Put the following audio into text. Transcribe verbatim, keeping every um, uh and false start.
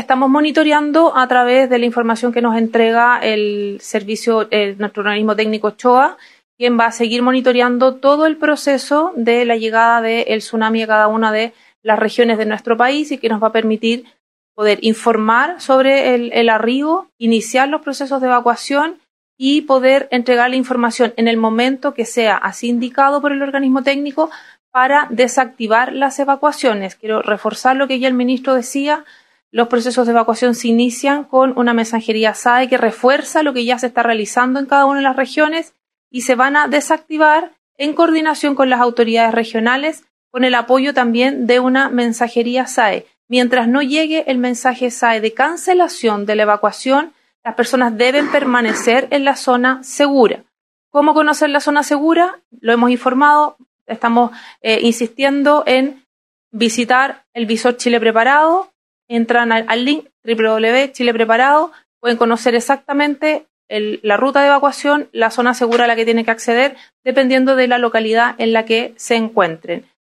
estamos monitoreando a través de la información que nos entrega el servicio, el, nuestro organismo técnico CHOA, quien va a seguir monitoreando todo el proceso de la llegada del tsunami a cada una de las regiones de nuestro país y que nos va a permitir poder informar sobre el, el arribo, iniciar los procesos de evacuación y poder entregar la información en el momento que sea así indicado por el organismo técnico para desactivar las evacuaciones. Quiero reforzar lo que ya el ministro decía. Los procesos de evacuación se inician con una mensajería S A E que refuerza lo que ya se está realizando en cada una de las regiones y se van a desactivar en coordinación con las autoridades regionales, con el apoyo también de una mensajería S A E. Mientras no llegue el mensaje S A E de cancelación de la evacuación, las personas deben permanecer en la zona segura. ¿Cómo conocer la zona segura? Lo hemos informado, estamos eh, insistiendo en visitar el visor Chile Preparado. Entran al, al link doble u doble u doble u punto chile preparado, pueden conocer exactamente el, la ruta de evacuación, la zona segura a la que tienen que acceder, dependiendo de la localidad en la que se encuentren.